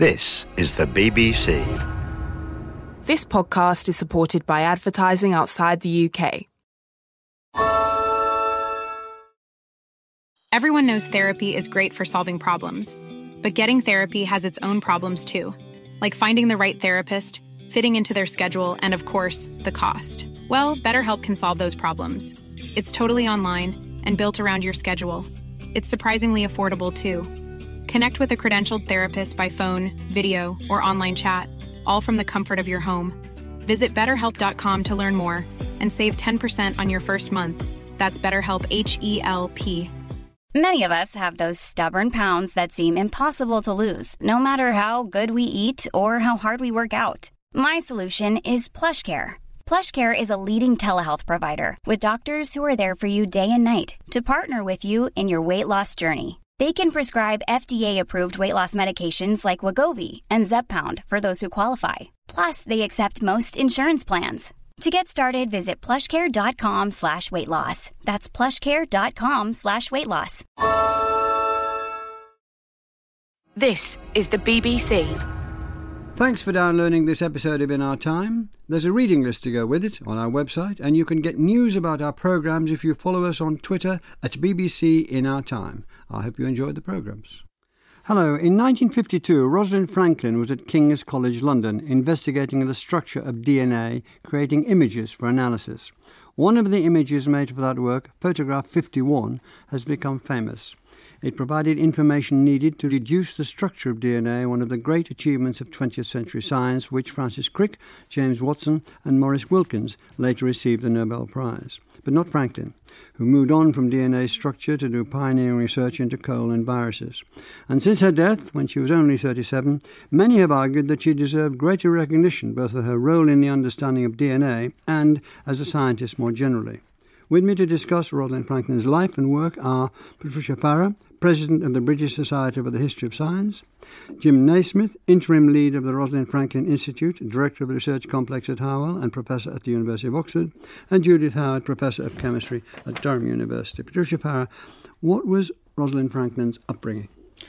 This is the BBC. This podcast is supported by advertising outside the UK. Everyone knows therapy is great for solving problems, but getting therapy has its own problems too, like finding the right therapist, fitting into their schedule, and of course, the cost. Well, BetterHelp can solve those problems. It's totally online and built around your schedule. It's surprisingly affordable too. Connect with a credentialed therapist by phone, video, or online chat, all from the comfort of your home. Visit BetterHelp.com to learn more and save 10% on your first month. That's BetterHelp, H-E-L-P. Many of us have those stubborn pounds that seem impossible to lose, no matter how good we eat or how hard we work out. My solution is PlushCare. PlushCare is a leading telehealth provider with doctors who are there for you day and night to partner with you in your weight loss journey. They can prescribe FDA-approved weight loss medications like Wegovy and Zepbound for those who qualify. Plus, they accept most insurance plans. To get started, visit plushcare.com/weightloss. That's plushcare.com/weightloss. This is the BBC. Thanks for downloading this episode of In Our Time. There's a reading list to go with it on our website, and you can get news about our programmes if you follow us on Twitter at BBC In Our Time. I hope you enjoyed the programmes. Hello. In 1952, Rosalind Franklin was at King's College London investigating the structure of DNA, creating images for analysis. One of the images made for that work, photograph 51, has become famous. It provided information needed to deduce the structure of DNA, one of the great achievements of 20th century science, which Francis Crick, James Watson and Maurice Wilkins later received the Nobel Prize. But not Franklin, who moved on from DNA structure to do pioneering research into coal and viruses. And since her death, when she was only 37, many have argued that she deserved greater recognition both for her role in the understanding of DNA and as a scientist more generally. With me to discuss Rosalind Franklin's life and work are Patricia Farah, President of the British Society for the History of Science, Jim Naismith, Interim Lead of the Rosalind Franklin Institute, Director of the Research Complex at Harwell and Professor at the University of Oxford, and Judith Howard, Professor of Chemistry at Durham University. Patricia Farah, what was Rosalind Franklin's upbringing?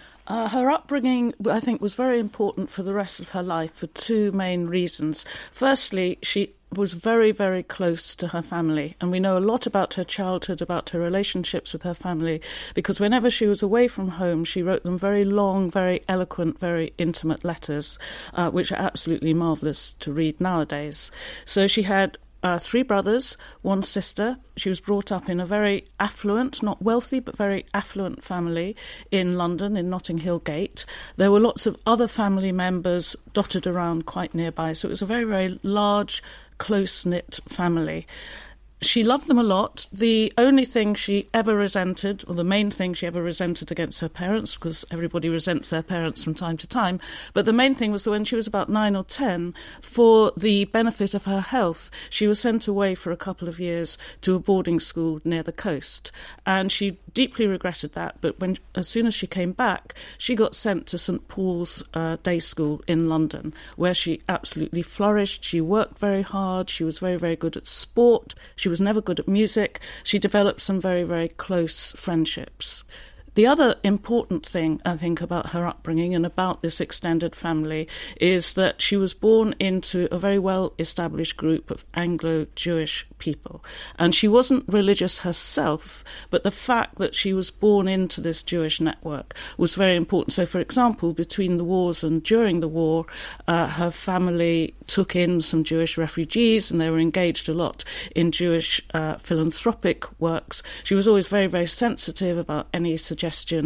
Her upbringing, I think, was very important for the rest of her life for two main reasons. Firstly, she was very, very close to her family, and we know a lot about her childhood, about her relationships with her family, because whenever she was away from home, she wrote them very long, very eloquent, very intimate letters, which are absolutely marvellous to read nowadays. So she had three brothers, one sister. She was brought up in a very affluent, not wealthy, but very affluent family in London, in Notting Hill Gate. There were lots of other family members dotted around quite nearby, so it was a very, very large, close-knit family. She loved them a lot. The only thing she ever resented, or the main thing she ever resented against her parents, because everybody resents their parents from time to time, but the main thing was that when she was about 9 or 10, for the benefit of her health, she was sent away for a couple of years to a boarding school near the coast. And she deeply regretted that, but as soon as she came back, she got sent to St Paul's Day School in London, where she absolutely flourished. She worked very hard. She was very, very good at sport. She was never good at music. She developed some very, very close friendships. The other important thing, I think, about her upbringing and about this extended family is that she was born into a very well-established group of Anglo-Jewish people. And she wasn't religious herself, but the fact that she was born into this Jewish network was very important. So, for example, between the wars and during the war, her family took in some Jewish refugees, and they were engaged a lot in Jewish philanthropic works. She was always very, very sensitive about any suggestion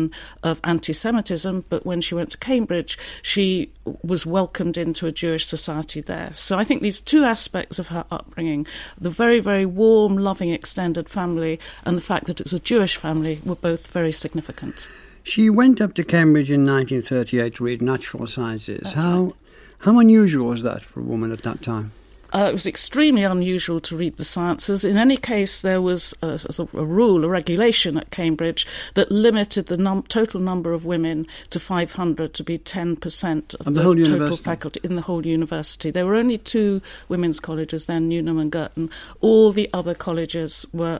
of anti-Semitism, but when she went to Cambridge, she was welcomed into a Jewish society there. So I think these two aspects of her upbringing, the very, very warm, loving, extended family, and the fact that it was a Jewish family, were both very significant. She went up to Cambridge in 1938 to read natural sciences. How unusual was that for a woman at that time? It was extremely unusual to read the sciences. In any case, there was a rule, a regulation at Cambridge that limited the total number of women to 500 to be 10% of the total faculty in the whole university. There were only 2 women's colleges then, Newnham and Girton. All the other colleges were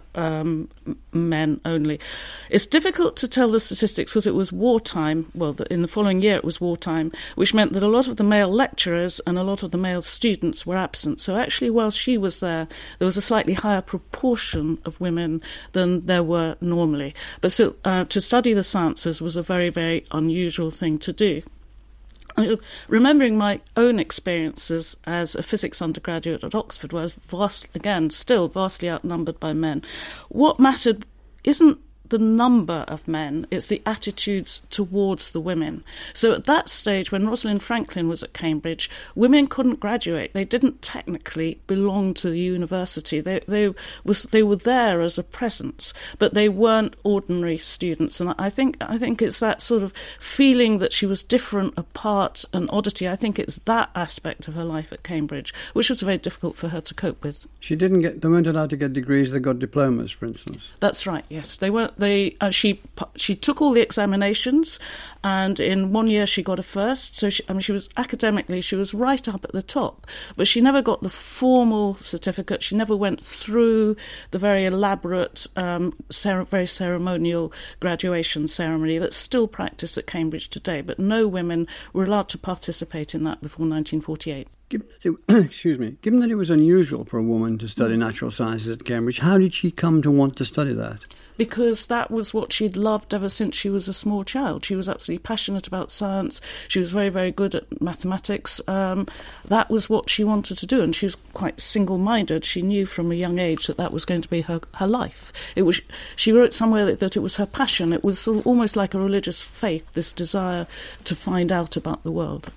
men only. It's difficult to tell the statistics because it was wartime. Well, in the following year it was wartime, which meant that a lot of the male lecturers and a lot of the male students were absent. So actually, while she was there was a slightly higher proportion of women than there were normally. But still, to study the sciences was a very, very unusual thing to do. Remembering my own experiences as a physics undergraduate at Oxford, where I was still vastly outnumbered by men, what mattered isn't the number of men, it's the attitudes towards the women. So at that stage, when Rosalind Franklin was at Cambridge, women couldn't graduate. They didn't technically belong to the university. They were there as a presence, but they weren't ordinary students. And I think it's that sort of feeling that she was different, apart, an oddity. I think it's that aspect of her life at Cambridge, which was very difficult for her to cope with. They weren't allowed to get degrees, they got diplomas, for instance. That's right, yes. They weren't. She took all the examinations, and in one year she got a first. So she was academically, she was right up at the top, but she never got the formal certificate. She never went through the very elaborate, very ceremonial graduation ceremony that's still practiced at Cambridge today. But no women were allowed to participate in that before 1948. Given that it was unusual for a woman to study natural sciences at Cambridge, how did she come to want to study that? Because that was what she'd loved ever since she was a small child. She was absolutely passionate about science. She was very, very good at mathematics. That was what she wanted to do, and she was quite single-minded. She knew from a young age that was going to be her life. She wrote somewhere that it was her passion. It was sort of almost like a religious faith, this desire to find out about the world.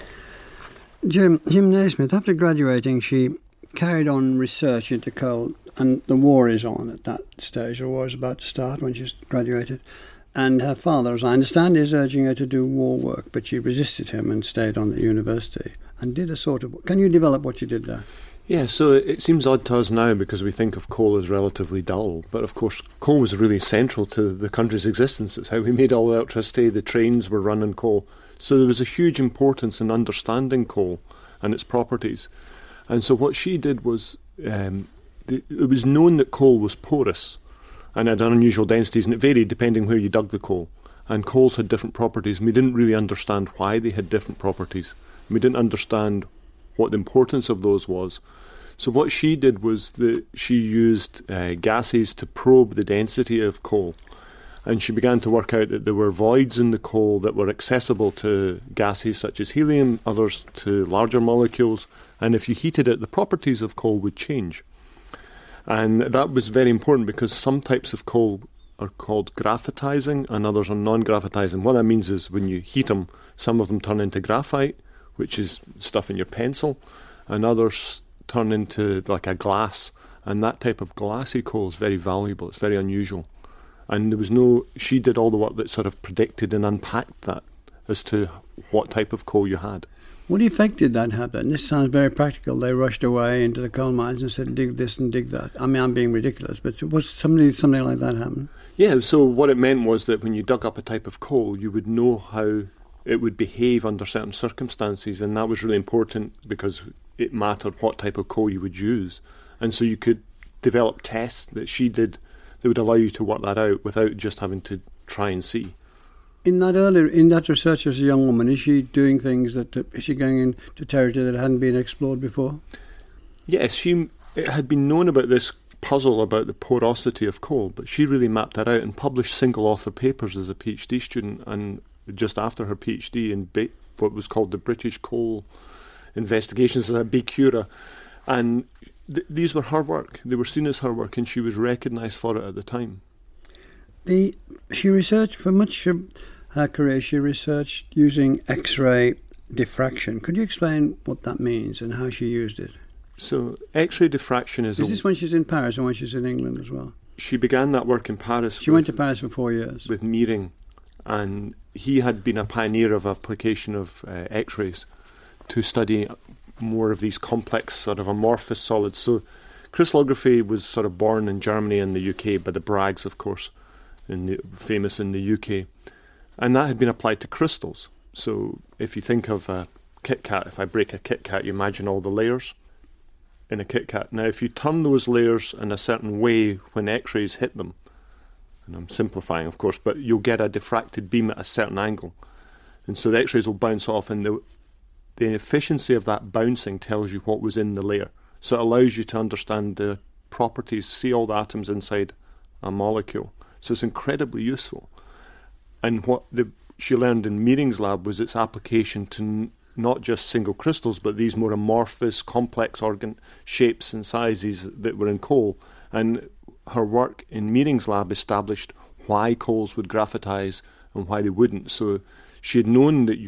Jim Naismith, after graduating, she carried on research into coal, and the war is on at that stage. The war is about to start when she's graduated. And her father, as I understand, is urging her to do war work, but she resisted him and stayed on the university and did a sort of... Can you develop what she did there? Yeah, so it seems odd to us now because we think of coal as relatively dull. But of course, coal was really central to the country's existence. It's how we made all the electricity. The trains were run on coal. So there was a huge importance in understanding coal and its properties. And so what she did was... it was known that coal was porous and had unusual densities, and it varied depending where you dug the coal. And coals had different properties, and we didn't really understand why they had different properties. We didn't understand what the importance of those was. So what she did was that she used gases to probe the density of coal. And she began to work out that there were voids in the coal that were accessible to gases such as helium, others to larger molecules. And if you heated it, the properties of coal would change. And that was very important because some types of coal are called graphitizing and others are non-graphitizing. What that means is when you heat them, some of them turn into graphite, which is stuff in your pencil, and others turn into like a glass. And that type of glassy coal is very valuable. It's very unusual. And she did all the work that sort of predicted and unpacked that as to what type of coal you had. What effect did that have then? This sounds very practical. They rushed away into the coal mines and said, dig this and dig that. I mean, I'm being ridiculous, but was something like that happen? Yeah, so what it meant was that when you dug up a type of coal, you would know how it would behave under certain circumstances, and that was really important because it mattered what type of coal you would use. And so you could develop tests that she did that would allow you to work that out without just having to try and see. In that research as a young woman, is she doing things is she going into territory that hadn't been explored before? Yes, it had been known about this puzzle about the porosity of coal, but she really mapped that out and published single author papers as a PhD student, and just after her PhD in what was called the British Coal Investigations as a BCURA. And these were her work. They were seen as her work, and she was recognised for it at the time. She researched for much of her career. She researched using X-ray diffraction. Could you explain what that means and how she used it? So X-ray diffraction is... Is this when she's in Paris or when she's in England as well? She began that work in Paris. She went to Paris for 4 years. With Meering, and he had been a pioneer of application of X-rays to study more of these complex sort of amorphous solids. So crystallography was sort of born in Germany and the UK by the Braggs, of course, famous in the UK. And that had been applied to crystals. So if you think of a Kit Kat, if I break a Kit Kat, you imagine all the layers in a Kit Kat. Now, if you turn those layers in a certain way when X-rays hit them, and I'm simplifying, of course, but you'll get a diffracted beam at a certain angle. And so the X-rays will bounce off, and the efficiency of that bouncing tells you what was in the layer. So it allows you to understand the properties, see all the atoms inside a molecule. So it's incredibly useful. And what she learned in Meering's lab was its application to not just single crystals, but these more amorphous, complex organ shapes and sizes that were in coal. And her work in Meering's lab established why coals would graphitize and why they wouldn't. So she had known that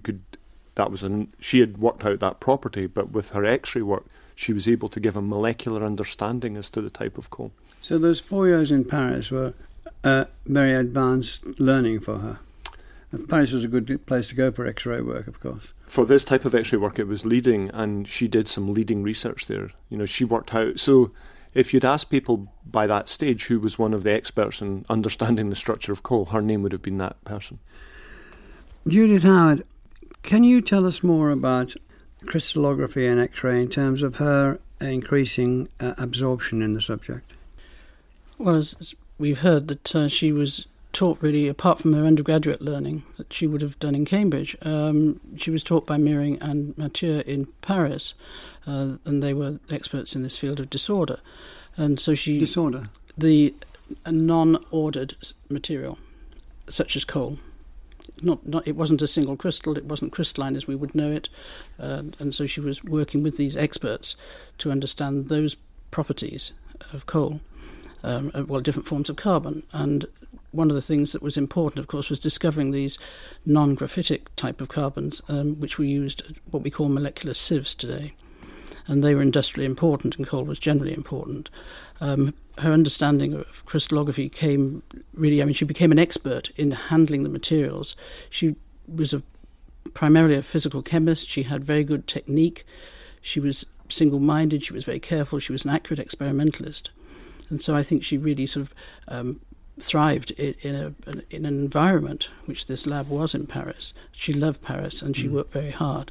she had worked out that property, but with her X-ray work, she was able to give a molecular understanding as to the type of coal. So those 4 years in Paris were very advanced learning for her. Paris was a good place to go for X-ray work, of course. For this type of X-ray work, it was leading, and she did some leading research there. She worked out. So if you'd asked people by that stage who was one of the experts in understanding the structure of coal, her name would have been that person. Judith Howard, can you tell us more about crystallography and X-ray in terms of her increasing absorption in the subject? Well, as we've heard that she was taught, really, apart from her undergraduate learning that she would have done in Cambridge, she was taught by Meering and Mathieu in Paris, and they were experts in this field of disorder. And so Disorder? The non-ordered material, such as coal. It wasn't a single crystal, it wasn't crystalline as we would know it, and so she was working with these experts to understand those properties of coal, different forms of carbon. And one of the things that was important, of course, was discovering these non-graphitic type of carbons, which we used what we call molecular sieves today. And they were industrially important, and coal was generally important. Her understanding of crystallography she became an expert in handling the materials. She was primarily a physical chemist. She had very good technique. She was single-minded. She was very careful. She was an accurate experimentalist. And so I think she really sort of thrived in an environment, which this lab was in Paris. She loved Paris, and she worked very hard.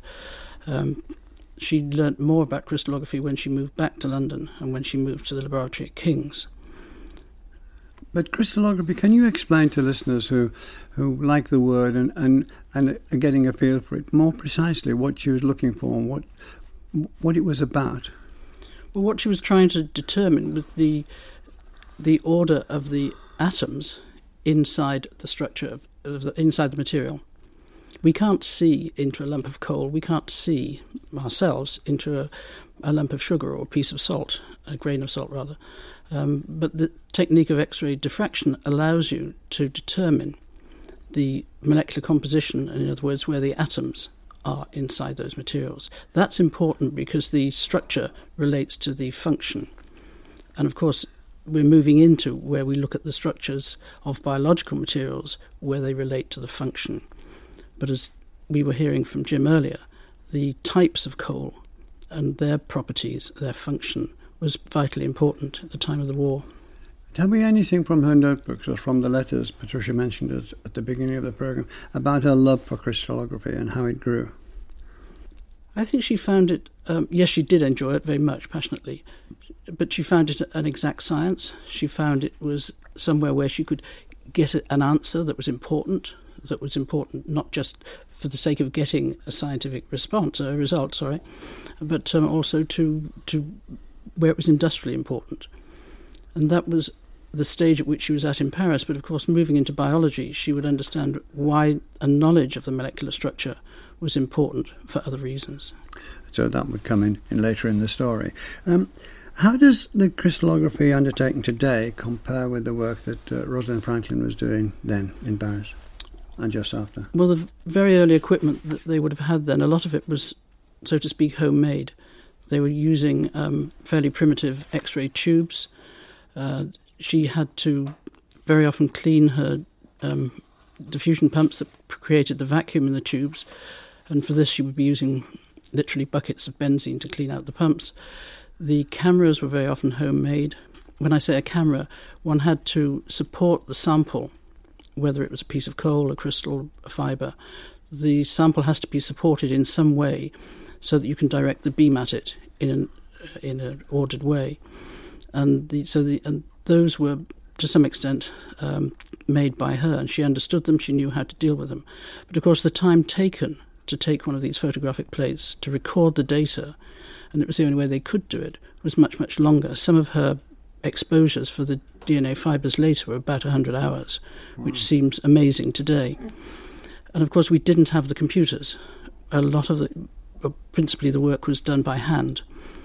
She learnt more about crystallography when she moved back to London and when she moved to the laboratory at King's. But crystallography, can you explain to listeners who like the word and are getting a feel for it more precisely what she was looking for and what it was about? Well, what she was trying to determine was the order of the atoms inside the structure inside the material. We can't see into a lump of coal. We can't see ourselves into a lump of sugar or a piece of salt, a grain of salt rather. But the technique of X-ray diffraction allows you to determine the molecular composition, in other words, where the atoms are inside those materials. That's important because the structure relates to the function. And of course, we're moving into where we look at the structures of biological materials where they relate to the function. But as we were hearing from Jim earlier, the types of coal and their properties, their function, was vitally important at the time of the war. Tell me anything from her notebooks or from the letters Patricia mentioned at the beginning of the programme about her love for crystallography and how it grew. I think she found it, yes, she did enjoy it very much, passionately, but she found it an exact science. She found it was somewhere where she could get an answer that was important not just for the sake of getting a scientific result, but also to where it was industrially important. And that was the stage at which she was at in Paris. But of course, moving into biology, she would understand why a knowledge of the molecular structure was important for other reasons. So that would come in later in the story. How does the crystallography undertaken today compare with the work that Rosalind Franklin was doing then in Paris and just after? Well, the very early equipment that they would have had then, a lot of it was, so to speak, homemade. They were using fairly primitive X-ray tubes. She had to very often clean her diffusion pumps that created the vacuum in the tubes, and for this she would be using literally buckets of benzene to clean out the pumps. The cameras were very often homemade. When I say a camera, one had to support the sample, whether it was a piece of coal, a crystal, a fibre. The sample has to be supported in some way so that you can direct the beam at it in an ordered way. And those were, to some extent, made by her, and she understood them, she knew how to deal with them. But of course the time taken to take one of these photographic plates, to record the data, and it was the only way they could do it, was much, much longer. Some of her exposures for the DNA fibres later were about 100 hours, which seems amazing today. And of course we didn't have the computers. A lot of principally the work was done by hand.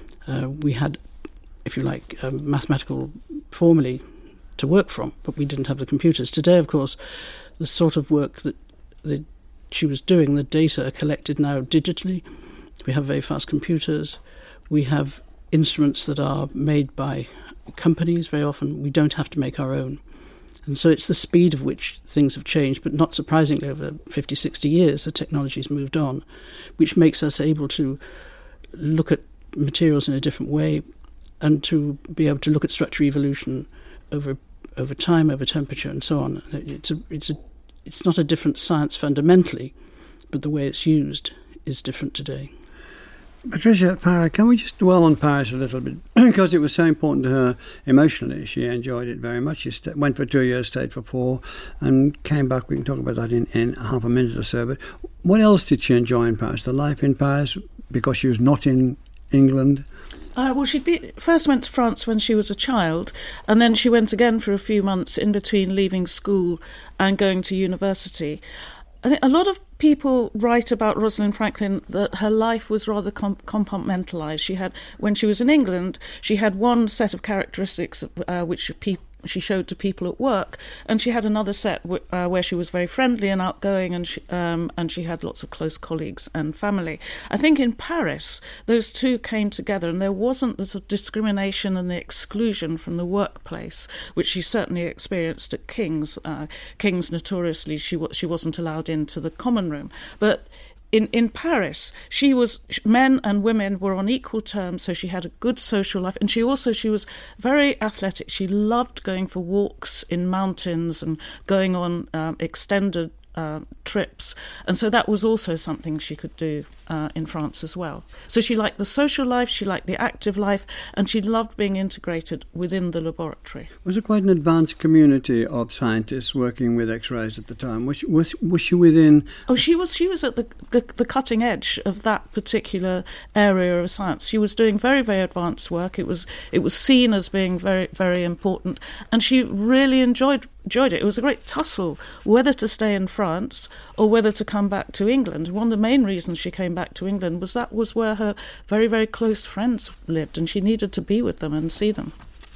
We had, if you like, mathematical formulae to work from, but we didn't have the computers. Today, of course, the sort of work that she was doing, the data are collected now digitally. We have very fast computers. We have instruments that are made by companies very often. We don't have to make our own. And so it's the speed of which things have changed, but not surprisingly, over 50, 60 years, the technology's moved on, which makes us able to look at materials in a different way and to be able to look at structure evolution over time, over temperature, and so on. It's not a different science fundamentally, but the way it's used is different today. Patricia Farah, can we just dwell on Paris a little bit? Because it was so important to her emotionally. She enjoyed it very much. She went for 2 years, stayed for 4, and came back. We can talk about that in half a minute or so. But what else did she enjoy in Paris? The life in Paris, because she was not in England? Well, she first went to France when she was a child, and then she went again for a few months in between leaving school and going to university. I think a lot of people write about Rosalind Franklin that her life was rather compartmentalised. When she was in England, she had one set of characteristics which she showed to people at work, and she had another set where she was very friendly and outgoing, and she had lots of close colleagues and family. I think in Paris those two came together, and there wasn't the sort of discrimination and the exclusion from the workplace which she certainly experienced at King's. King's notoriously she wasn't allowed into the common room, but in Paris, men and women were on equal terms, so she had a good social life, and she was very athletic. She loved going for walks in mountains and going on extended trips, and so that was also something she could do in France as well. So she liked the social life, she liked the active life, and she loved being integrated within the laboratory. Was it quite an advanced community of scientists working with X-rays at the time? Was she within? Oh, she was at the cutting edge of that particular area of science. She was doing very, very advanced work. It was seen as being very, very important, and she really enjoyed it. It was a great tussle whether to stay in France or whether to come back to England. One of the main reasons she came back to England was where her very, very close friends lived, and she needed to be with them and see them.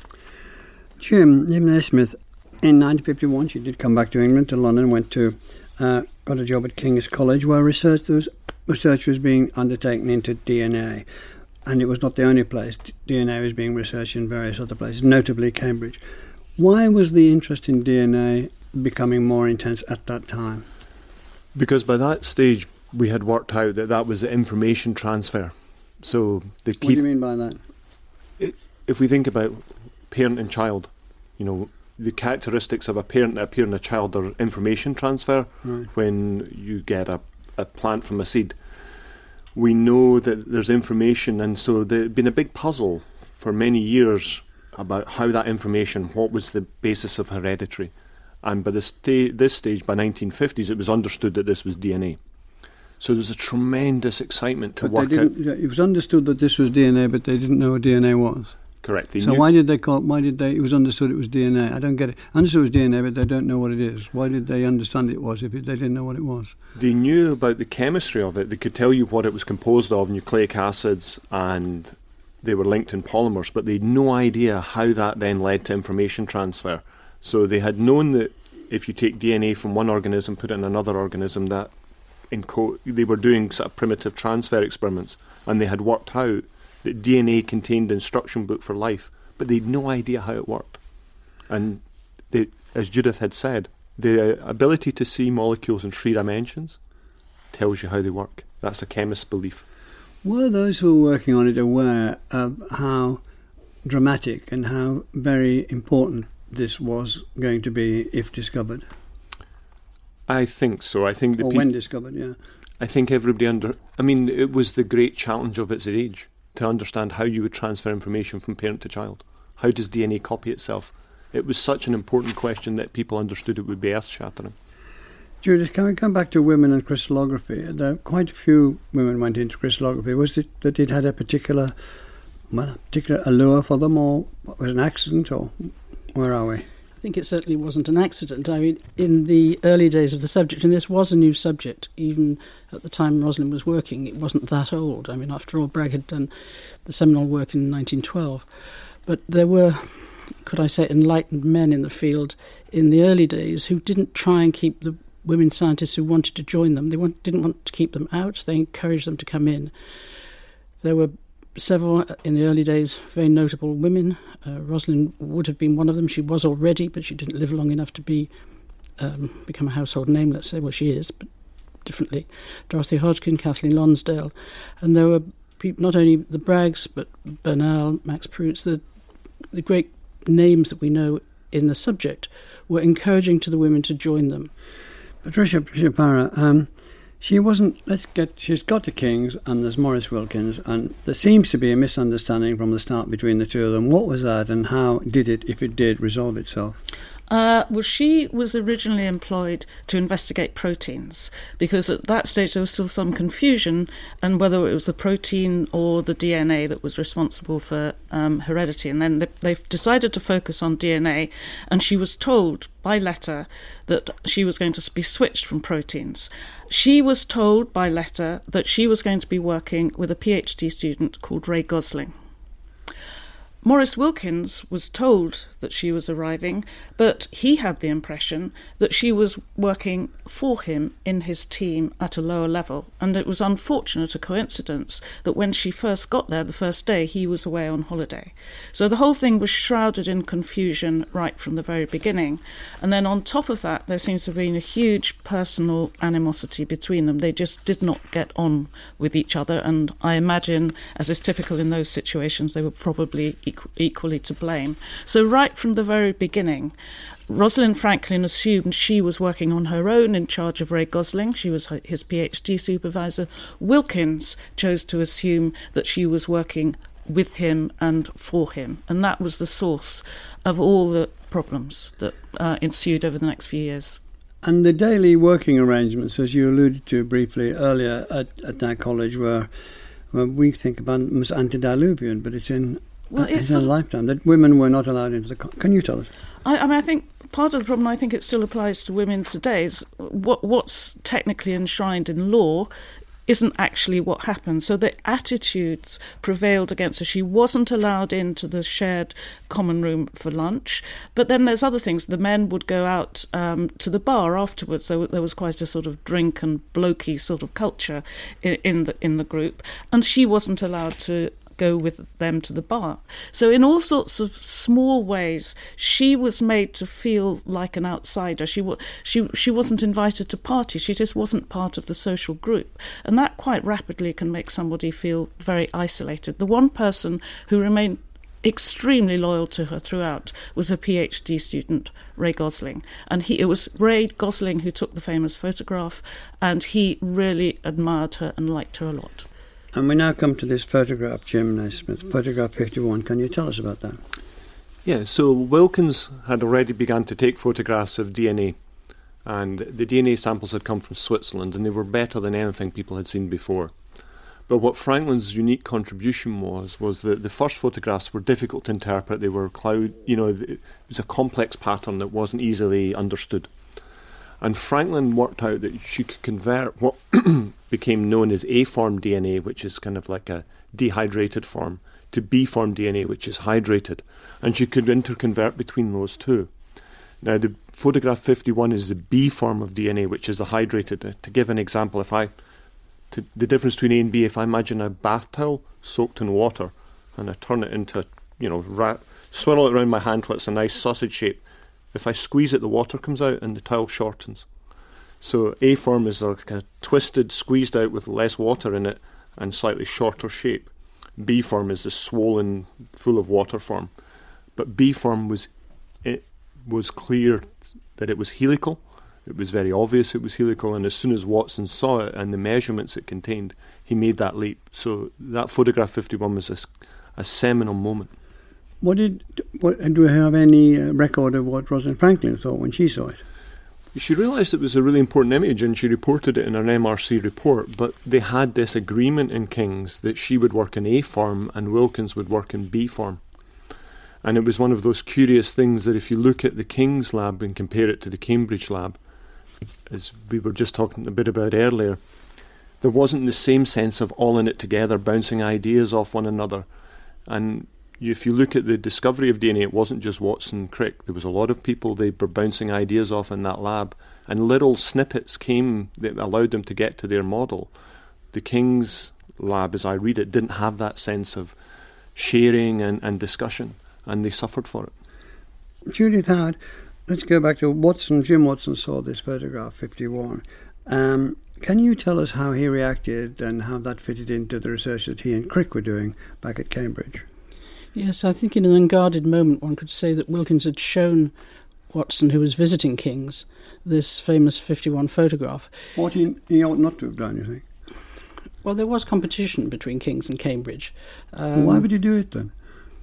Jim Naismith, in 1951 she did come back to England, to London, got a job at King's College where research was being undertaken into DNA. And it was not the only place. DNA was being researched in various other places, notably Cambridge. Why was the interest in DNA becoming more intense at that time? Because by that stage we had worked out that was the information transfer. So the key. What do you mean by that? If we think about parent and child, the characteristics of a parent that appear in a child are information transfer. Right. When you get a plant from a seed, we know that there's information, and so there's been a big puzzle for many years about how that information, what was the basis of hereditary. And by this stage, by 1950s, it was understood that this was DNA. So there was a tremendous excitement to work out. It was understood that this was DNA, but they didn't know what DNA was. Correct. It was understood it was DNA? I don't get it. Understood it was DNA, but they don't know what it is. Why did they understand it was if they didn't know what it was? They knew about the chemistry of it. They could tell you what it was composed of, nucleic acids, and they were linked in polymers, but they had no idea how that then led to information transfer. So they had known that if you take DNA from one organism, put it in another organism, that they were doing sort of primitive transfer experiments, and they had worked out that DNA contained the instruction book for life, but they had no idea how it worked. And as Judith had said, the ability to see molecules in 3 dimensions tells you how they work. That's a chemist's belief. Were those who were working on it aware of how dramatic and how very important this was going to be if discovered? I think so. I think when discovered, yeah. I think everybody it was the great challenge of its age, to understand how you would transfer information from parent to child. How does DNA copy itself? It was such an important question that people understood it would be earth-shattering. Judith, can we come back to women and crystallography? Quite a few women went into crystallography. Was it that it had a particular allure for them, or was it an accident, or where are we? I think it certainly wasn't an accident. I mean, in the early days of the subject, and this was a new subject, even at the time Rosalind was working, it wasn't that old. I mean, after all, Bragg had done the seminal work in 1912. But there were, could I say, enlightened men in the field in the early days who didn't try and keep the women scientists who wanted to join them. They didn't want to keep them out. They encouraged them to come in. There were several, in the early days, very notable women. Rosalind would have been one of them. She was already, but she didn't live long enough to become a household name, let's say. Well, she is, but differently. Dorothy Hodgkin, Kathleen Lonsdale. And there were not only the Braggs, but Bernal, Max Perutz, the great names that we know in the subject, were encouraging to the women to join them. Patricia Parra, she's got the Kings and there's Maurice Wilkins, and there seems to be a misunderstanding from the start between the two of them. What was that, and how did it, if it did, resolve itself? Well, she was originally employed to investigate proteins, because at that stage there was still some confusion and whether it was the protein or the DNA that was responsible for heredity. And then they've decided to focus on DNA, and she was told by letter that she was going to be switched from proteins. She was told by letter that she was going to be working with a PhD student called Ray Gosling. Maurice Wilkins was told that she was arriving, but he had the impression that she was working for him in his team at a lower level. And it was unfortunate, a coincidence, that when she first got there the first day, he was away on holiday. So the whole thing was shrouded in confusion right from the very beginning. And then on top of that, there seems to have been a huge personal animosity between them. They just did not get on with each other. And I imagine, as is typical in those situations, they were probably equally to blame. So right from the very beginning, Rosalind Franklin assumed she was working on her own in charge of Ray Gosling. She was his PhD supervisor. Wilkins chose to assume that she was working with him and for him. And that was the source of all the problems that ensued over the next few years. And the daily working arrangements, as you alluded to briefly earlier at that college, were we think about them as antediluvian, but it's in a lifetime that women were not allowed into the... Can you tell us? I think part of the problem, I think it still applies to women today, is what's technically enshrined in law isn't actually what happened. So the attitudes prevailed against her. She wasn't allowed into the shared common room for lunch. But then there's other things. The men would go out to the bar afterwards. So there was quite a sort of drink and blokey sort of culture in the group. And she wasn't allowed to go with them to the bar. So in all sorts of small ways, she was made to feel like an outsider. She wasn't invited to parties. She just wasn't part of the social group. And that quite rapidly can make somebody feel very isolated. The one person who remained extremely loyal to her throughout was her PhD student, Ray Gosling. And it was Ray Gosling who took the famous photograph, and he really admired her and liked her a lot. And we now come to this photograph, Jim Naismith, photograph 51. Can you tell us about that? Yeah, so Wilkins had already begun to take photographs of DNA, and the DNA samples had come from Switzerland, and they were better than anything people had seen before. But what Franklin's unique contribution was that the first photographs were difficult to interpret. They were it was a complex pattern that wasn't easily understood. And Franklin worked out that she could convert what became known as A-form DNA, which is kind of like a dehydrated form, to B-form DNA, which is hydrated. And she could interconvert between those two. Now, the photograph 51 is the B form of DNA, which is the hydrated. To give an example, the difference between A and B, if I imagine a bath towel soaked in water, and I turn it into, swirl it around my hand till it's a nice sausage shape. If I squeeze it, the water comes out and the towel shortens. So A form is like a twisted, squeezed out with less water in it, and slightly shorter shape. B form is the swollen, full of water form. But B form was clear that it was helical. It was very obvious it was helical, and as soon as Watson saw it and the measurements it contained, he made that leap. So that photograph 51 was a seminal moment. Do we have any record of what Rosalind Franklin thought when she saw it? She realised it was a really important image, and she reported it in her MRC report, but they had this agreement in King's that she would work in A form and Wilkins would work in B form. And it was one of those curious things that if you look at the King's lab and compare it to the Cambridge lab, as we were just talking a bit about earlier, there wasn't the same sense of all in it together, bouncing ideas off one another. And if you look at the discovery of DNA, it wasn't just Watson and Crick. There was a lot of people they were bouncing ideas off in that lab, and little snippets came that allowed them to get to their model. The King's lab, as I read it, didn't have that sense of sharing and discussion, and they suffered for it. Judith Howard, let's go back to Watson. Jim Watson saw this photograph 51. Can you tell us how he reacted and how that fitted into the research that he and Crick were doing back at Cambridge? Yes, I think in an unguarded moment one could say that Wilkins had shown Watson, who was visiting King's, this famous 51 photograph. What he ought not to have done, you think? Well, there was competition between King's and Cambridge. Why would he do it then?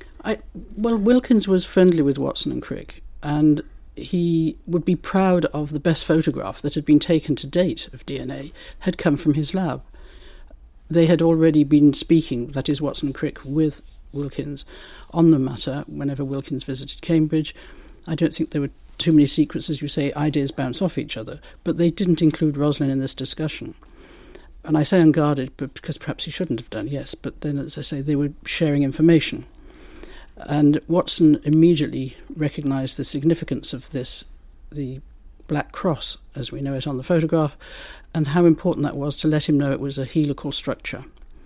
Wilkins was friendly with Watson and Crick, and he would be proud of the best photograph that had been taken to date of DNA had come from his lab. They had already been speaking, that is Watson and Crick, with Wilkins on the matter whenever Wilkins visited Cambridge. I don't think there were too many secrets, as you say, ideas bounce off each other, but they didn't include Rosalind in this discussion. And I say unguarded, but because perhaps he shouldn't have done, yes, but then, as I say, they were sharing information. And Watson immediately recognised the significance of this, the black cross, as we know it on the photograph, and how important that was to let him know it was a helical structure.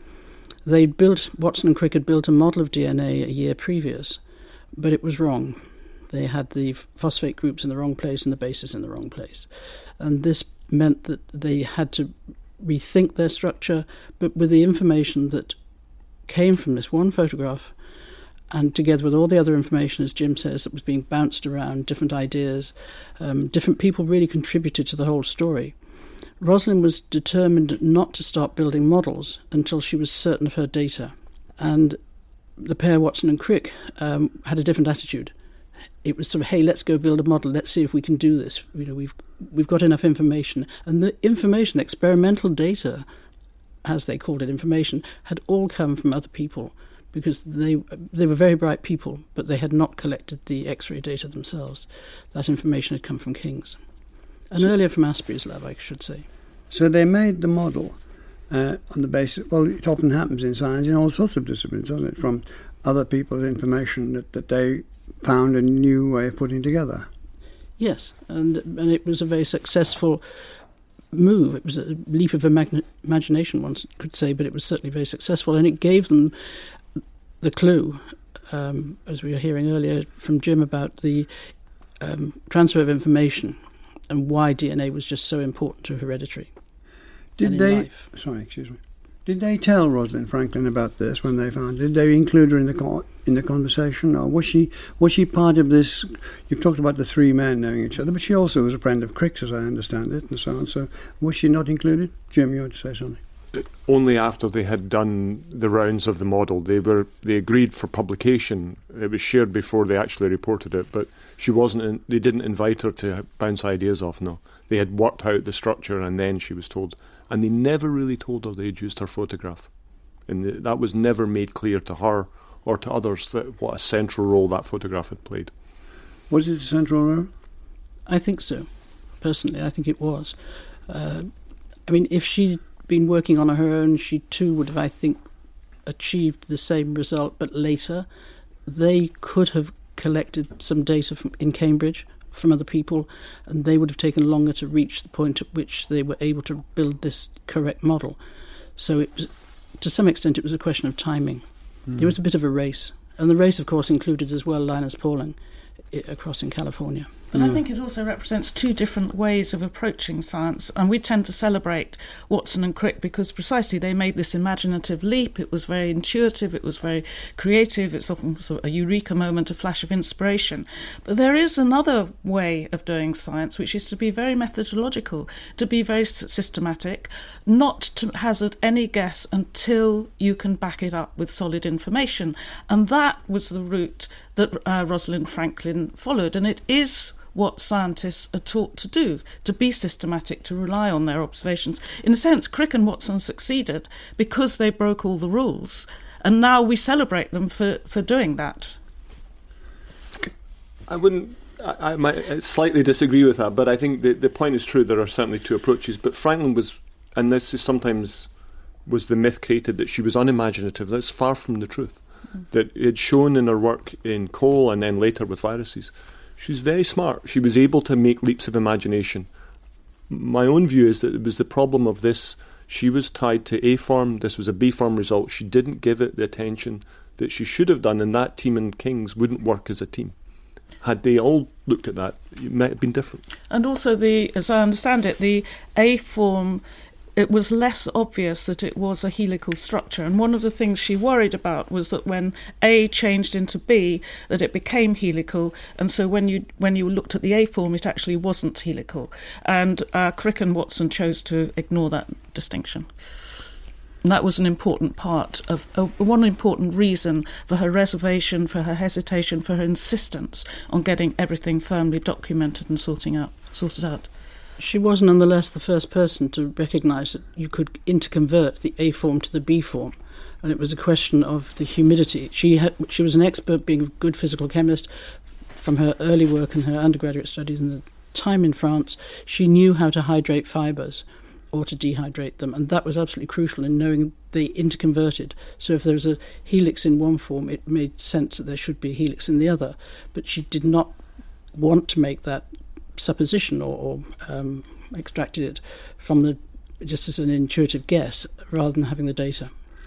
Watson and Crick had built a model of DNA a year previous, but it was wrong. They had the phosphate groups in the wrong place and the bases in the wrong place. And this meant that they had to rethink their structure, but with the information that came from this one photograph, and together with all the other information, as Jim says, that was being bounced around, different ideas, different people really contributed to the whole story. Rosalind was determined not to start building models until she was certain of her data. And the pair, Watson and Crick, had a different attitude. It was sort of, hey, let's go build a model. Let's see if we can do this. You know, we've got enough information. And the information, experimental data, as they called it, information, had all come from other people because they were very bright people, but they had not collected the X-ray data themselves. That information had come from King's. And earlier from Asprey's lab, I should say. So they made the model on the basis, well, it often happens in science in all sorts of disciplines, doesn't it, from other people's information that they found a new way of putting together. Yes, and it was a very successful move. It was a leap of imagination, one could say, but it was certainly very successful, and it gave them the clue, as we were hearing earlier from Jim, about the transfer of information and why DNA was just so important to hereditary. Did they tell Rosalind Franklin about this when they found it? Did they include her in the conversation, or was she part of this? You've talked about the three men knowing each other, but she also was a friend of Crick's, as I understand it, and so on. So was she not included? Jim, you want to say something? Only after they had done the rounds of the model, they agreed for publication. It was shared before they actually reported it, but she wasn't. They didn't invite her to bounce ideas off. No, they had worked out the structure, and then she was told. And they never really told her they'd used her photograph, and that was never made clear to her or to others what a central role that photograph had played. Was it a central role? I think so. Personally, I think it was. I mean, if she'd been working on her own, she too would have, I think, achieved the same result, but later they could have collected some data in Cambridge from other people, and they would have taken longer to reach the point at which they were able to build this correct model. So it was, to some extent, it was a question of timing. It was a bit of a race, and the race, of course, included as well Linus Pauling across in California. But I think it also represents two different ways of approaching science, and we tend to celebrate Watson and Crick because precisely they made this imaginative leap. It was very intuitive, it was very creative, it's often sort of a eureka moment, a flash of inspiration. But there is another way of doing science, which is to be very methodological, to be very systematic, not to hazard any guess until you can back it up with solid information. And that was the route that Rosalind Franklin followed, and it is what scientists are taught to do, to be systematic, to rely on their observations. In a sense, Crick and Watson succeeded because they broke all the rules, and now we celebrate them for doing that. I might slightly disagree with that, but I think the point is true. There are certainly two approaches, but Franklin was, and this is sometimes was the myth created that she was unimaginative. That's far from the truth. That it shown in her work in coal and then later with viruses. She was very smart. She was able to make leaps of imagination. My own view is that it was the problem of this. She was tied to A form. This was a B form result. She didn't give it the attention that she should have done, and that team in King's wouldn't work as a team. Had they all looked at that, it might have been different. And also, as I understand it, the A form, it was less obvious that it was a helical structure. And one of the things she worried about was that when A changed into B, that it became helical. And so when you looked at the A form, it actually wasn't helical. And Crick and Watson chose to ignore that distinction. And that was an important part of one important reason for her reservation, for her hesitation, for her insistence on getting everything firmly documented and sorted out. She was nonetheless the first person to recognise that you could interconvert the A form to the B form, and it was a question of the humidity. She was an expert, being a good physical chemist, from her early work and her undergraduate studies and the time in France. She knew how to hydrate fibres or to dehydrate them, and that was absolutely crucial in knowing they interconverted. So if there was a helix in one form, it made sense that there should be a helix in the other, but she did not want to make that supposition or extracted it from just as an intuitive guess rather than having the data.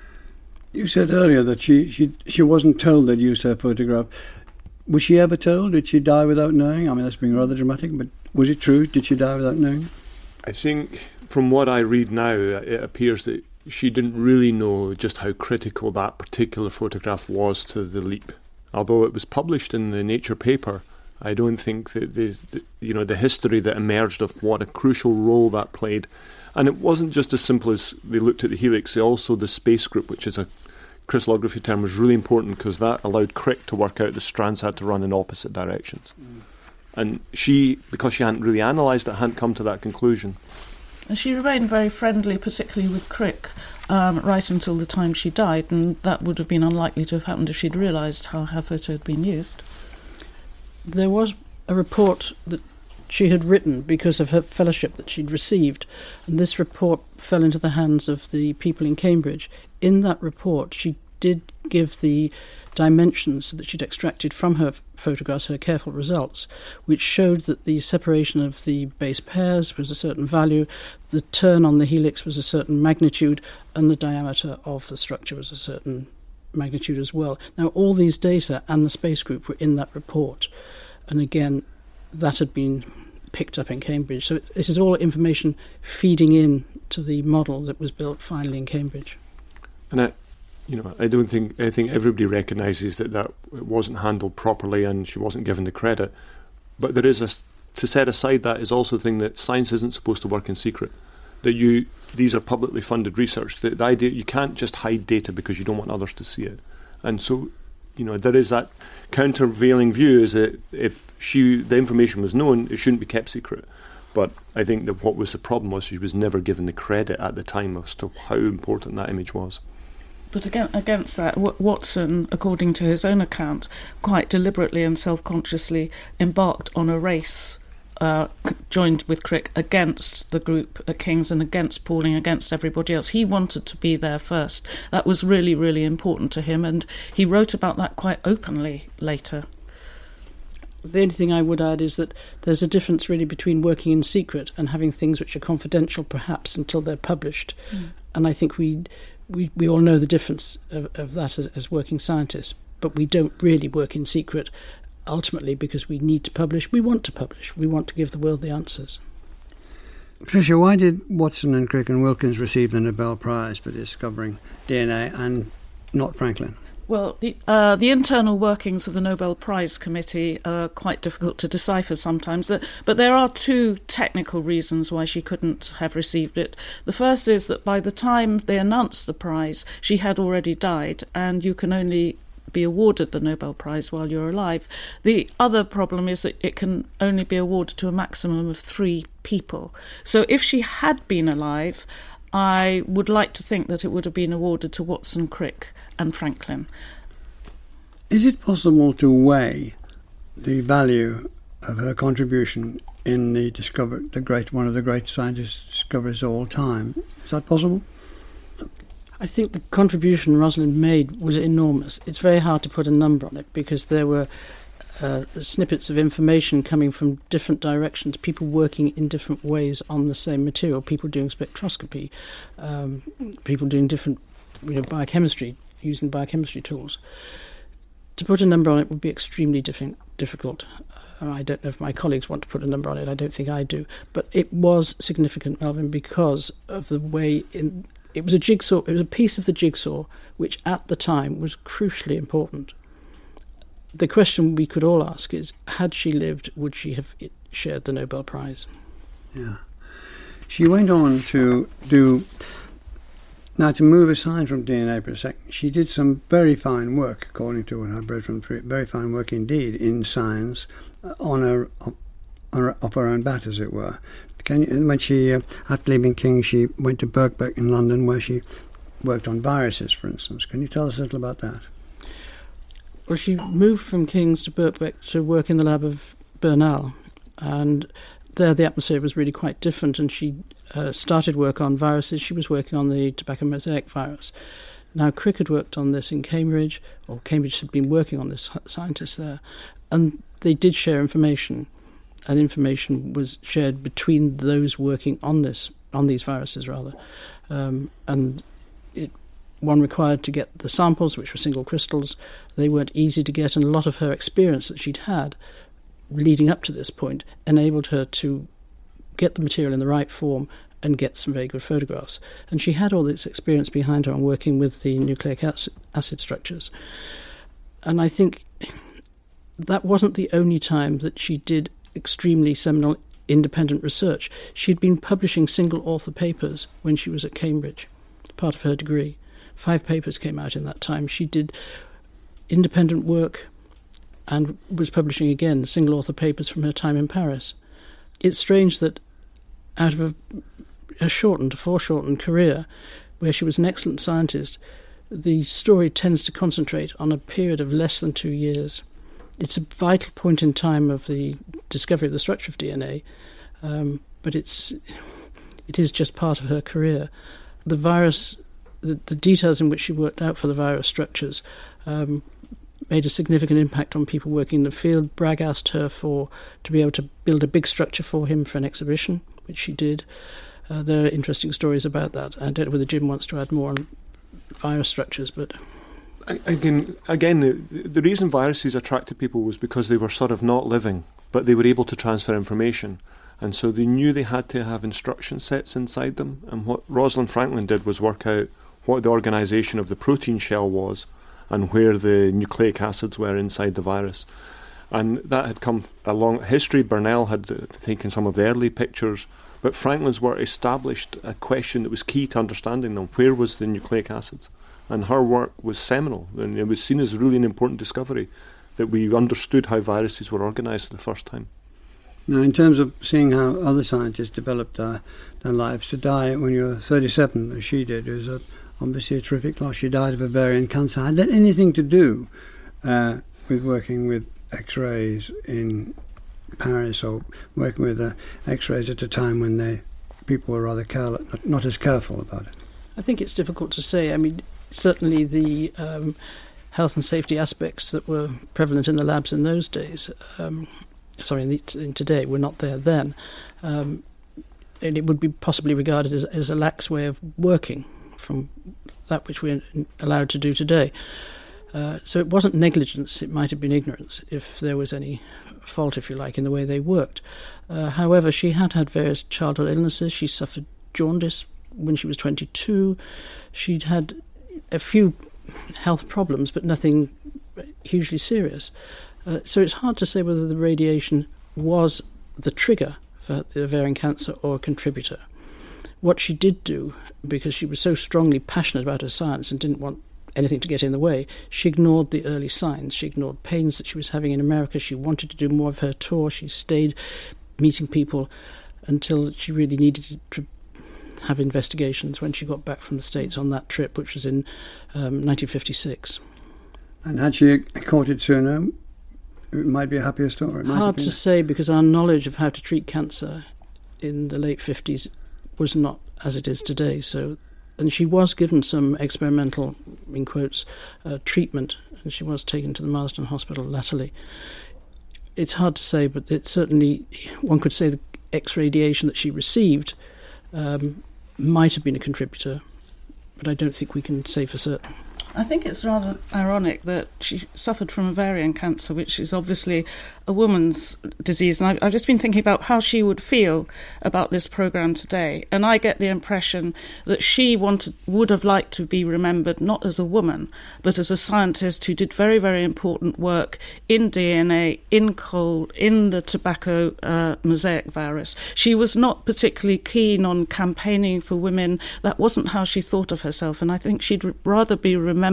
You said earlier that she wasn't told they'd used her photograph. Was she ever told? Did she die without knowing? I mean, that's being rather dramatic, but was it true? Did she die without knowing? I think from what I read now, it appears that she didn't really know just how critical that particular photograph was to the leap. Although it was published in the Nature paper, I don't think that the history that emerged of what a crucial role that played. And it wasn't just as simple as they looked at the helix. Also the space group, which is a crystallography term, was really important because that allowed Crick to work out the strands had to run in opposite directions. And she, because she hadn't really analysed it, hadn't come to that conclusion. And she remained very friendly, particularly with Crick, right until the time she died, and that would have been unlikely to have happened if she'd realised how her photo had been used. There was a report that she had written because of her fellowship that she'd received, and this report fell into the hands of the people in Cambridge. In that report, she did give the dimensions that she'd extracted from her photographs, her careful results, which showed that the separation of the base pairs was a certain value, the turn on the helix was a certain magnitude, and the diameter of the structure was a certain magnitude as well. Now, all these data and the space group were in that report. And again, that had been picked up in Cambridge. So this is all information feeding in to the model that was built finally in Cambridge. And I think everybody recognises that it wasn't handled properly and she wasn't given the credit. But there is to set aside that is also the thing that science isn't supposed to work in secret. That these are publicly funded research. The idea you can't just hide data because you don't want others to see it. And so, there is that countervailing view is that if the information was known, it shouldn't be kept secret. But I think that what was the problem was she was never given the credit at the time as to how important that image was. But against that, Watson, according to his own account, quite deliberately and self-consciously embarked on a race, joined with Crick, against the group at King's and against Pauling, against everybody else. He wanted to be there first. That was really, really important to him, and he wrote about that quite openly later. The only thing I would add is that there's a difference really between working in secret and having things which are confidential perhaps until they're published. And I think we all know the difference of that as working scientists, but we don't really work in secret ultimately, because we need to publish, we want to publish. We want to give the world the answers. Patricia, why did Watson and Crick and Wilkins receive the Nobel Prize for discovering DNA and not Franklin? Well, the internal workings of the Nobel Prize Committee are quite difficult to decipher sometimes, but there are two technical reasons why she couldn't have received it. The first is that by the time they announced the prize, she had already died, and you can only be awarded the Nobel Prize while you're alive. The other problem is that it can only be awarded to a maximum of 3 people. So if she had been alive, I would like to think that it would have been awarded to Watson, Crick and Franklin. Is it possible to weigh the value of her contribution in one of the great scientist discoveries of all time? Is that possible? I think the contribution Rosalind made was enormous. It's very hard to put a number on it because there were snippets of information coming from different directions, people working in different ways on the same material, people doing spectroscopy, people doing different biochemistry, using biochemistry tools. To put a number on it would be extremely difficult. I don't know if my colleagues want to put a number on it. I don't think I do. But it was significant, Melvyn, because of the way it was a jigsaw. It was a piece of the jigsaw which at the time was crucially important. The question we could all ask is, had she lived, would she have shared the Nobel Prize? Yeah. She went on to do... Now, to move aside from DNA for a second, she did some very fine work, according to what I've read from very fine work indeed, in science, of her own bat, as it were. When she, after leaving King's, she went to Birkbeck in London, where she worked on viruses, for instance. Can you tell us a little about that? Well, she moved from King's to Birkbeck to work in the lab of Bernal, and there the atmosphere was really quite different, and she started work on viruses. She was working on the tobacco mosaic virus. Now, Crick had worked on this in Cambridge, or Cambridge had been working on this scientist there, and they did share information, and information was shared between those working on these viruses, rather. One required to get the samples, which were single crystals. They weren't easy to get, and a lot of her experience that she'd had leading up to this point enabled her to get the material in the right form and get some very good photographs. And she had all this experience behind her on working with the nucleic acid structures. And I think that wasn't the only time that she did extremely seminal independent research. She'd been publishing single author papers when she was at Cambridge, part of her degree. 5 papers came out in that time. She did independent work and was publishing again single author papers from her time in Paris. It's strange that out of a foreshortened career, where she was an excellent scientist, the story tends to concentrate on a period of less than 2 years. It's a vital point in time of the discovery of the structure of DNA, but it is just part of her career. The virus, the details in which she worked out for the virus structures made a significant impact on people working in the field. Bragg asked her to be able to build a big structure for him for an exhibition, which she did. There are interesting stories about that. I don't know whether Jim wants to add more on virus structures, but... Again, the reason viruses attracted people was because they were sort of not living, but they were able to transfer information. And so they knew they had to have instruction sets inside them. And what Rosalind Franklin did was work out what the organisation of the protein shell was and where the nucleic acids were inside the virus. And that had come along history. Bernal had taken some of the early pictures, but Franklin's work established a question that was key to understanding them. Where was the nucleic acids? And her work was seminal, and it was seen as really an important discovery that we understood how viruses were organised for the first time. Now, in terms of seeing how other scientists developed their lives, to die when you were 37, as she did, was obviously a terrific loss. She died of ovarian cancer. Had that anything to do with working with X-rays in Paris, or working with X-rays at a time when people were rather not as careful about it? I think it's difficult to say. I mean, certainly the health and safety aspects that were prevalent in the labs in those days, in today, were not there then. And it would be possibly regarded as a lax way of working from that which we're allowed to do today. So it wasn't negligence, it might have been ignorance, if there was any fault, if you like, in the way they worked. However, she had various childhood illnesses. She suffered jaundice when she was 22. She'd had a few health problems, but nothing hugely serious. So it's hard to say whether the radiation was the trigger for the ovarian cancer or a contributor. What she did do, because she was so strongly passionate about her science and didn't want anything to get in the way, she ignored the early signs. She ignored pains that she was having in America. She wanted to do more of her tour. She stayed meeting people until she really needed to have investigations when she got back from the States on that trip, which was in 1956. And had she caught it sooner, it might be a happier story. Hard to say, because our knowledge of how to treat cancer in the late 50s was not as it is today. And she was given some experimental, in quotes, treatment, and she was taken to the Marsden Hospital latterly. It's hard to say, but it certainly, one could say the X-radiation that she received might have been a contributor, but I don't think we can say for certain. I think it's rather ironic that she suffered from ovarian cancer, which is obviously a woman's disease. And I've just been thinking about how she would feel about this programme today. And I get the impression that she would have liked to be remembered not as a woman, but as a scientist who did very, very important work in DNA, in coal, in the tobacco mosaic virus. She was not particularly keen on campaigning for women. That wasn't how she thought of herself. And I think she'd rather be remembered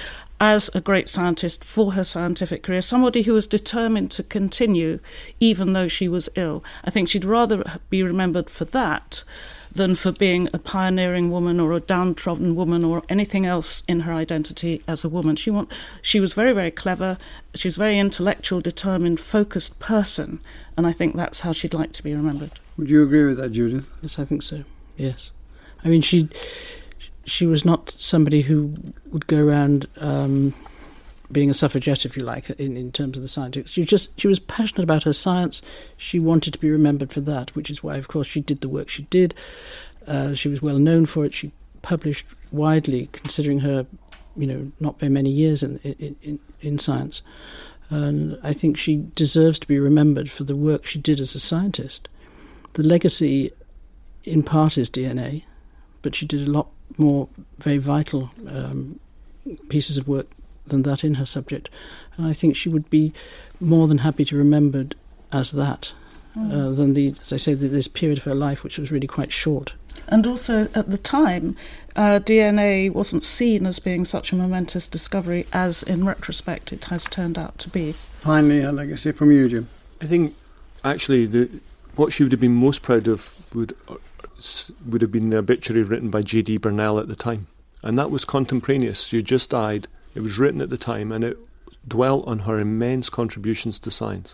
as a great scientist for her scientific career, somebody who was determined to continue even though she was ill. I think she'd rather be remembered for that than for being a pioneering woman or a downtrodden woman or anything else in her identity as a woman. She was very, very clever. She was a very intellectual, determined, focused person, and I think that's how she'd like to be remembered. Would you agree with that, Judith? Yes, I think so, yes. I mean, she was not somebody who would go around being a suffragette, if you like, in terms of the scientific. She was passionate about her science. She wanted to be remembered for that, which is why, of course, she did the work she did. She was well known for it. She published widely, considering her, not very many years in science. And I think she deserves to be remembered for the work she did as a scientist. The legacy, in part, is DNA, but she did a lot more very vital pieces of work than that in her subject, and I think she would be more than happy to be remembered as that than as I say, this period of her life which was really quite short. And also at the time, DNA wasn't seen as being such a momentous discovery as in retrospect it has turned out to be. Finally, a legacy from you, Jim. I think actually what she would have been most proud of would have been the obituary written by J.D. Burnell at the time. And that was contemporaneous. She had just died. It was written at the time, and it dwelt on her immense contributions to science.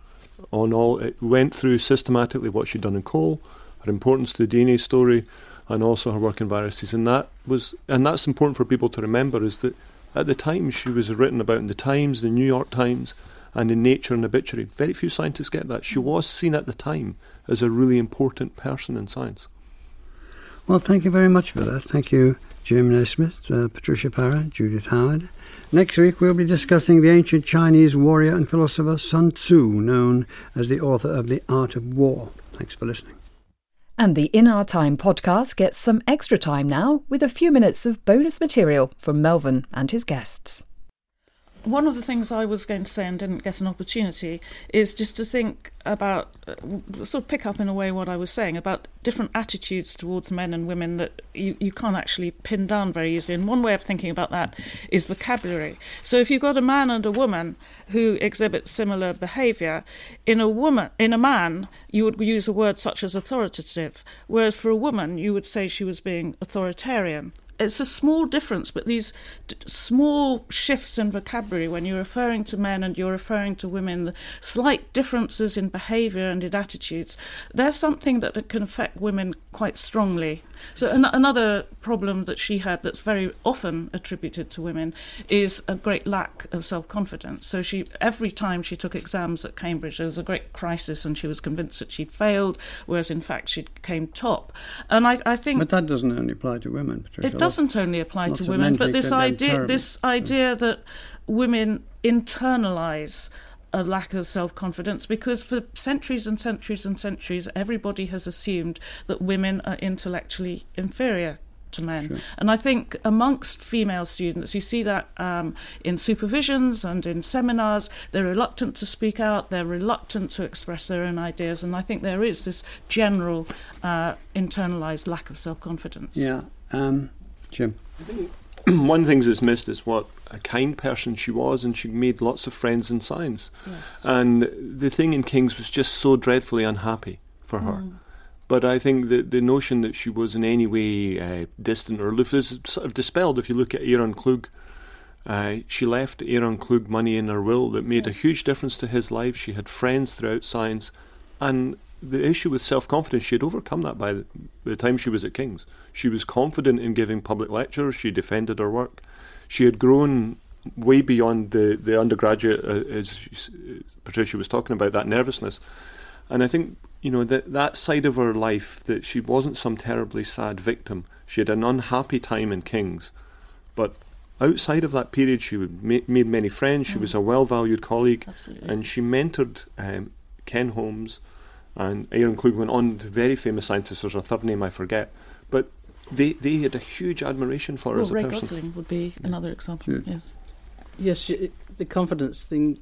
It went through systematically what she'd done in coal, her importance to the DNA story, and also her work in viruses. And that's important for people to remember, is that at the time she was written about in the Times, the New York Times, and in Nature and Obituary. Very few scientists get that. She was seen at the time as a really important person in science. Well, thank you very much for that. Thank you, Jim Naismith, Patricia Parra, Judith Howard. Next week we'll be discussing the ancient Chinese warrior and philosopher Sun Tzu, known as the author of The Art of War. Thanks for listening. And the In Our Time podcast gets some extra time now with a few minutes of bonus material from Melvyn and his guests. One of the things I was going to say and didn't get an opportunity is just to think about, sort of pick up in a way what I was saying about different attitudes towards men and women that you can't actually pin down very easily. And one way of thinking about that is vocabulary. So if you've got a man and a woman who exhibit similar behaviour, in a man, you would use a word such as authoritative, whereas for a woman, you would say she was being authoritarian. It's a small difference, but these small shifts in vocabulary when you're referring to men and you're referring to women, the slight differences in behaviour and in attitudes, they're something that can affect women quite strongly. So another problem that she had that's very often attributed to women is a great lack of self-confidence. So every time she took exams at Cambridge, there was a great crisis and she was convinced that she'd failed, whereas in fact she came top. And I think... But that doesn't only apply to women, Patricia. It doesn't only apply to women, but this idea that women internalise a lack of self-confidence, because for centuries and centuries and centuries, everybody has assumed that women are intellectually inferior to men. Sure. And I think amongst female students, you see that in supervisions and in seminars, they're reluctant to speak out, they're reluctant to express their own ideas, and I think there is this general internalised lack of self-confidence. Yeah. Jim? I think one of the things that's missed is what a kind person she was, and she made lots of friends in science. Yes. And the thing in King's was just so dreadfully unhappy for her. But I think that the notion that she was in any way distant or aloof is sort of dispelled if you look at Aaron Klug. She left Aaron Klug money in her will that made a huge difference to his life. She had friends throughout science, and the issue with self-confidence, she had overcome that by the time she was at King's. She was confident in giving public lectures, she defended her work. She had grown way beyond the undergraduate, as Patricia was talking about, that nervousness. And I think, that side of her life, that she wasn't some terribly sad victim. She had an unhappy time in King's, but outside of that period, she made many friends. She was a well-valued colleague. Absolutely. And she mentored Ken Holmes, and Aaron Klug went on to very famous scientists. There's a third name I forget, but they had a huge admiration for her as a Ray person. Gosling would be another example. Yes, the confidence thing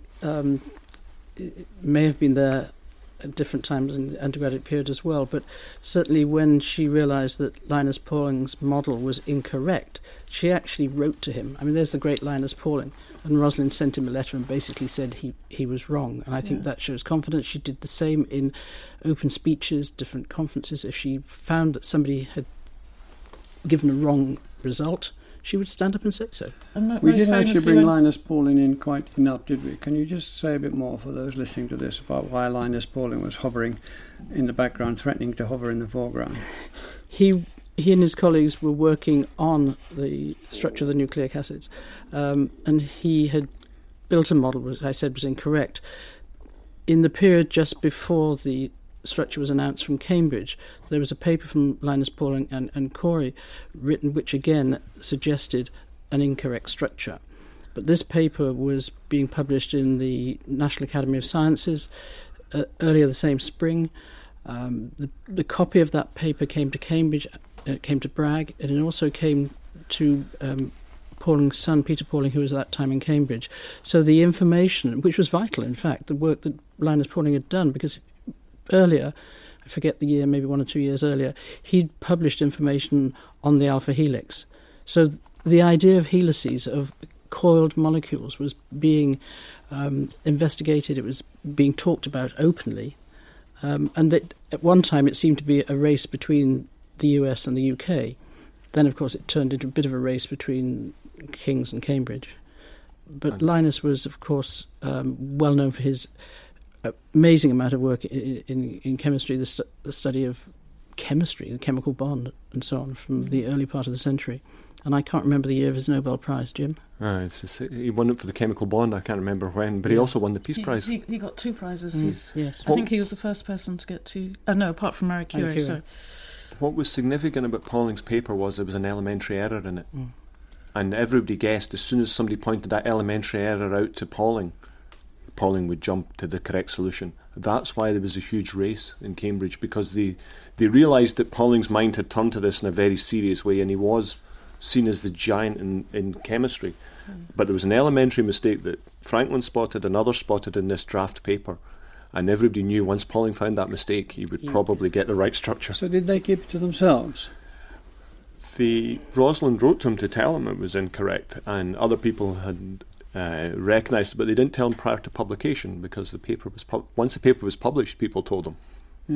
it may have been there at different times in the undergraduate period as well, but certainly when she realised that Linus Pauling's model was incorrect, she actually wrote to him. I mean, there's the great Linus Pauling, and Rosalind sent him a letter and basically said he was wrong, and I think that shows confidence. She did the same in open speeches, different conferences. If she found that somebody had given a wrong result, she would stand up and say so. We didn't actually bring Linus Pauling in quite enough, did we? Can you just say a bit more for those listening to this about why Linus Pauling was hovering in the background, threatening to hover in the foreground? He and his colleagues were working on the structure of the nucleic acids, and he had built a model which I said was incorrect. In the period just before the structure was announced from Cambridge, there was a paper from Linus Pauling and Corey written which again suggested an incorrect structure. But this paper was being published in the National Academy of Sciences earlier the same spring. The copy of that paper came to Cambridge, came to Bragg, and it also came to Pauling's son, Peter Pauling, who was at that time in Cambridge. So the information, which was vital, in fact, the work that Linus Pauling had done, because earlier, I forget the year, maybe 1 or 2 years earlier, he'd published information on the alpha helix. So the idea of helices, of coiled molecules, was being investigated, it was being talked about openly, and that at one time it seemed to be a race between the US and the UK. Then, of course, it turned into a bit of a race between King's and Cambridge. But Linus was, of course, well known for his amazing amount of work in chemistry, the study of chemistry, the chemical bond, and so on, from the early part of the century. And I can't remember the year of his Nobel Prize, Jim. He won it for the chemical bond, I can't remember when, but he also won the Peace Prize. He got 2 prizes. Yes. I think he was the first person to get 2. No, apart from Marie Curie. Sorry. What was significant about Pauling's paper was there was an elementary error in it. And everybody guessed as soon as somebody pointed that elementary error out to Pauling would jump to the correct solution. That's why there was a huge race in Cambridge, because they realised that Pauling's mind had turned to this in a very serious way, and he was seen as the giant in chemistry. But there was an elementary mistake that Franklin spotted and others spotted in this draft paper, and everybody knew once Pauling found that mistake, he would probably get the right structure. So did they keep it to themselves? Rosalind wrote to him to tell him it was incorrect, and other people had recognised it, but they didn't tell him prior to publication, because the paper was once the paper was published, people told them.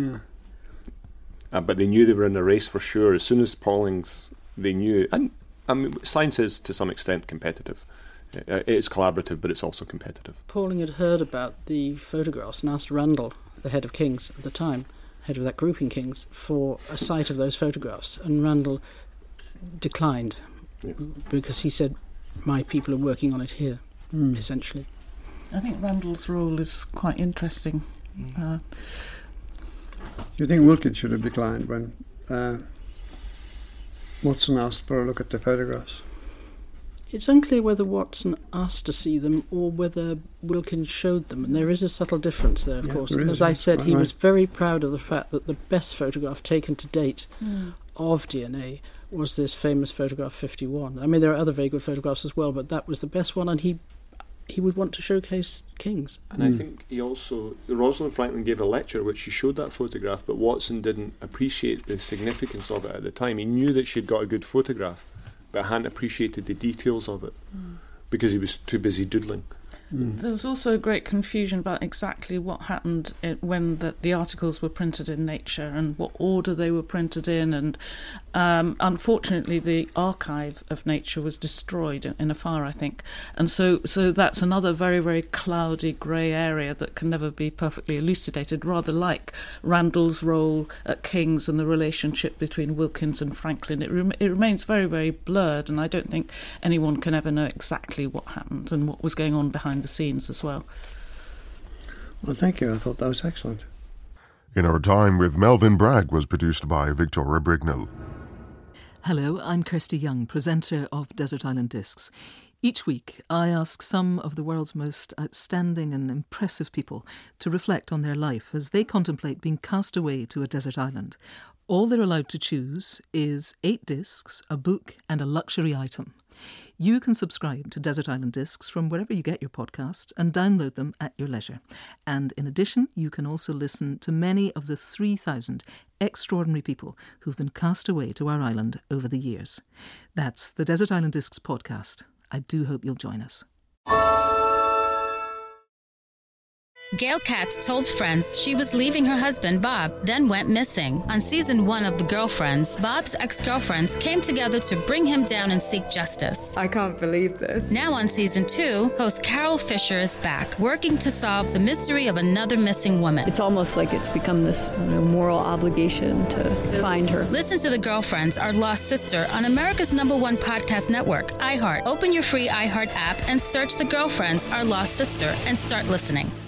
Yeah. But they knew they were in a race for sure. As soon as Pauling's, they knew. And I mean, science is to some extent competitive. It's collaborative, but it's also competitive. Pauling had heard about the photographs and asked Randall, the head of King's at the time, head of that group in King's, for a sight of those photographs, and Randall declined because he said, "My people are working on it here." Essentially. I think Randall's role is quite interesting. Do you think Wilkins should have declined when Watson asked for a look at the photographs? It's unclear whether Watson asked to see them or whether Wilkins showed them, and there is a subtle difference there, of course. And as I said, he was very proud of the fact that the best photograph taken to date of DNA was this famous photograph 51. I mean, there are other very good photographs as well, but that was the best one, and he would want to showcase kings. And I think Rosalind Franklin gave a lecture which she showed that photograph, but Watson didn't appreciate the significance of it at the time. He knew that she'd got a good photograph, but hadn't appreciated the details of it because he was too busy doodling. There was also great confusion about exactly what happened when the articles were printed in Nature and what order they were printed in, and unfortunately the archive of Nature was destroyed in a fire, I think, and so that's another very, very cloudy grey area that can never be perfectly elucidated, rather like Randall's role at King's and the relationship between Wilkins and Franklin. It remains very, very blurred, and I don't think anyone can ever know exactly what happened and what was going on behind the scenes as well. Well, thank you. I thought that was excellent. In Our Time with Melvyn Bragg was produced by Victoria Brignall. Hello, I'm Kirsty Young, presenter of Desert Island Discs. Each week, I ask some of the world's most outstanding and impressive people to reflect on their life as they contemplate being cast away to a desert island. All they're allowed to choose is 8 discs, a book and a luxury item. You can subscribe to Desert Island Discs from wherever you get your podcasts and download them at your leisure. And in addition, you can also listen to many of the 3,000 extraordinary people who've been cast away to our island over the years. That's the Desert Island Discs podcast. I do hope you'll join us. Gail Katz told friends she was leaving her husband, Bob, then went missing. On season 1 of The Girlfriends, Bob's ex-girlfriends came together to bring him down and seek justice. I can't believe this. Now on season 2, host Carol Fisher is back, working to solve the mystery of another missing woman. It's almost like it's become this moral obligation to find her. Listen to The Girlfriends, Our Lost Sister on America's #1 podcast network, iHeart. Open your free iHeart app and search The Girlfriends, Our Lost Sister and start listening.